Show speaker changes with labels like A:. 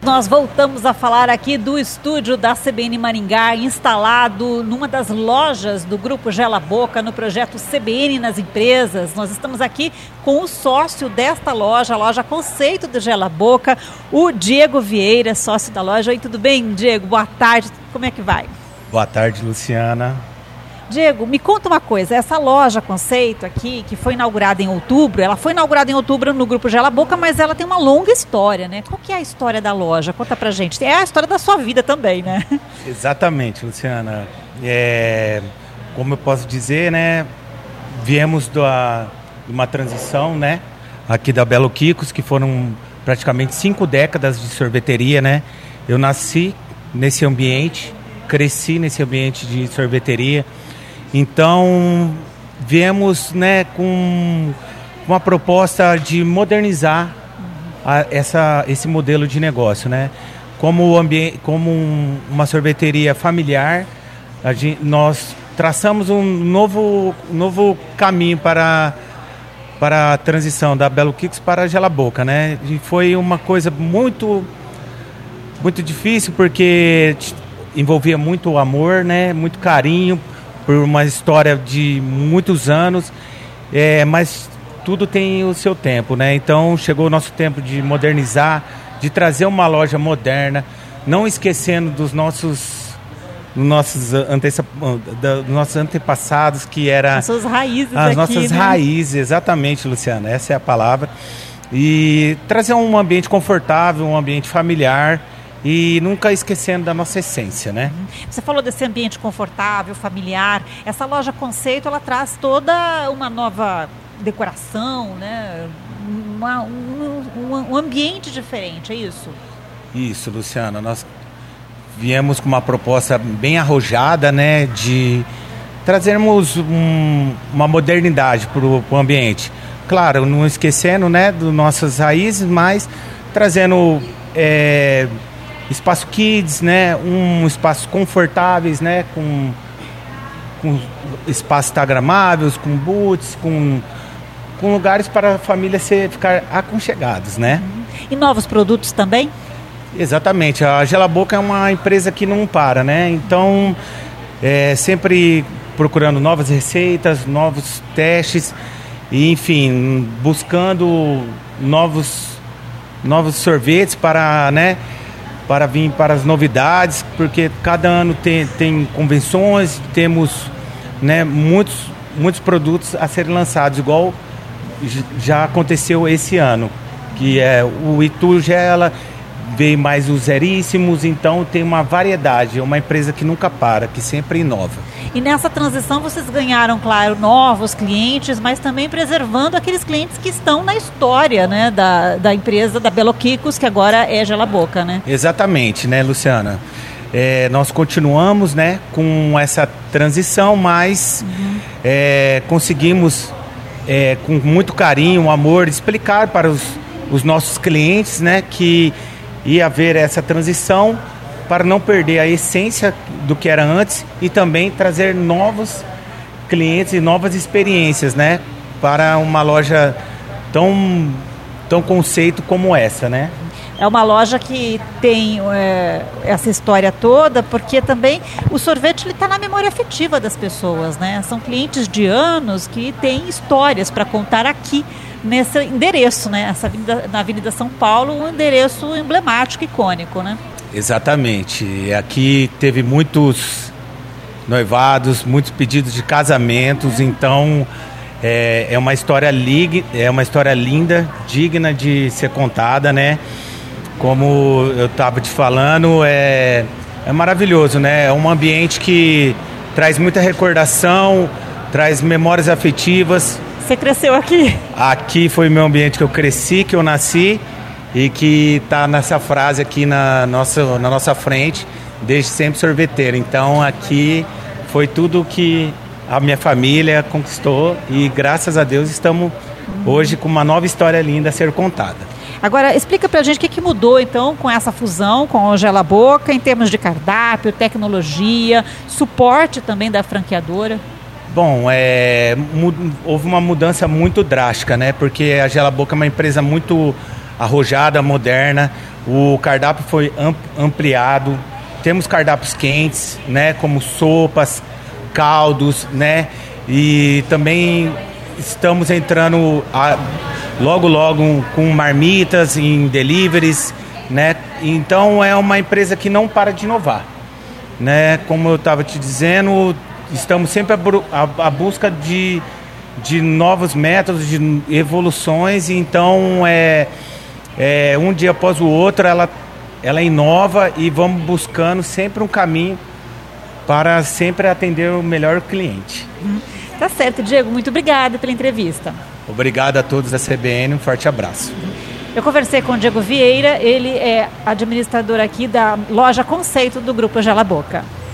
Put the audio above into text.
A: Nós voltamos a falar aqui do estúdio da CBN Maringá, instalado numa das lojas do Grupo Gela Boca, no projeto CBN nas Empresas. Nós estamos aqui com o sócio desta loja, a loja conceito do Gela Boca, o Diego Vieira, sócio da loja. Oi, tudo bem, Diego? Boa tarde, como é que vai?
B: Boa tarde, Luciana.
A: Diego, me conta uma coisa, essa loja conceito aqui, que foi inaugurada em outubro, ela foi inaugurada em outubro no Grupo Gela Boca, mas ela tem uma longa história, né? Qual que é a história da loja? Conta pra gente. É a história da sua vida também, né?
B: Exatamente, Luciana. Como eu posso dizer, né? Viemos de uma transição, né? Aqui da Belo Quicos, que foram praticamente 5 décadas de sorveteria, né? Eu nasci nesse ambiente, cresci nesse ambiente de sorveteria. Então, viemos, né, com uma proposta de modernizar esse modelo de negócio, né? Como uma sorveteria familiar, nós traçamos um novo caminho para a transição da Belo Quicos para a Gela Boca, né? E foi uma coisa muito, muito difícil, porque envolvia muito amor, né? Muito carinho, por uma história de muitos anos, mas tudo tem o seu tempo, né? Então chegou o nosso tempo de modernizar, de trazer uma loja moderna, não esquecendo dos nossos antepassados, que era
A: as suas raízes
B: as
A: aqui,
B: nossas
A: né?
B: raízes, exatamente, Luciana, essa é a palavra, e trazer um ambiente confortável, um ambiente familiar, e nunca esquecendo da nossa essência, né?
A: Você falou desse ambiente confortável, familiar. Essa loja conceito, ela traz toda uma nova decoração, né? Um ambiente diferente, é isso?
B: Isso, Luciana. Nós viemos com uma proposta bem arrojada, né? De trazermos uma modernidade para o ambiente. Claro, não esquecendo, né, das nossas raízes, mas trazendo espaço kids, né? Espaços confortáveis, né? Com espaços instagramáveis, com boots, com lugares para a família ficar aconchegados, né?
A: E novos produtos também?
B: Exatamente. A Gela Boca é uma empresa que não para, né? Então, sempre procurando novas receitas, novos testes, e, enfim, buscando novos sorvetes para, né? Para vir para as novidades, porque cada ano tem convenções, temos, né, muitos produtos a serem lançados, igual já aconteceu esse ano, que é o Itu Gela, veio mais os Zeríssimos, então tem uma variedade, é uma empresa que nunca para, que sempre inova.
A: E nessa transição vocês ganharam, claro, novos clientes, mas também preservando aqueles clientes que estão na história, né, da empresa, da Belo Quicos, que agora é Gela Boca, né?
B: Exatamente, né, Luciana? Nós continuamos, né, com essa transição, mas conseguimos, com muito carinho, amor, explicar para os nossos clientes, né, que ia haver essa transição, para não perder a essência do que era antes e também trazer novos clientes e novas experiências, né, para uma loja tão conceito como essa, né?
A: É uma loja que tem essa história toda, porque também o sorvete está na memória afetiva das pessoas, né? São clientes de anos que têm histórias para contar aqui nesse endereço, né? Na Avenida São Paulo, um endereço emblemático, icônico, né?
B: Exatamente. Aqui teve muitos noivados, muitos pedidos de casamentos, então é uma história linda, digna de ser contada, né? Como eu estava te falando, é maravilhoso, né? É um ambiente que traz muita recordação, traz memórias afetivas.
A: Você cresceu aqui?
B: Aqui foi o meu ambiente que eu cresci, que eu nasci, e que está nessa frase aqui na nossa frente, desde sempre sorveteiro. Então aqui foi tudo que a minha família conquistou e graças a Deus estamos hoje com uma nova história linda a ser contada.
A: Agora, explica pra gente o que mudou então com essa fusão com o Gela Boca, em termos de cardápio, tecnologia, suporte também da franqueadora.
B: Bom, houve uma mudança muito drástica, né? Porque a Gela Boca é uma empresa muito arrojada, moderna. O cardápio foi ampliado. Temos cardápios quentes, né, como sopas, caldos, né, e também estamos entrando logo com marmitas em deliveries, né. Então é uma empresa que não para de inovar, né. Como eu estava te dizendo, estamos sempre à busca de novos métodos, de evoluções. Então um dia após o outro ela inova e vamos buscando sempre um caminho para sempre atender o melhor cliente.
A: Tá certo, Diego. Muito obrigada pela entrevista.
B: Obrigado a todos da CBN. Um forte abraço.
A: Eu conversei com o Diego Vieira. Ele é administrador aqui da loja Conceito do Grupo Gela Boca.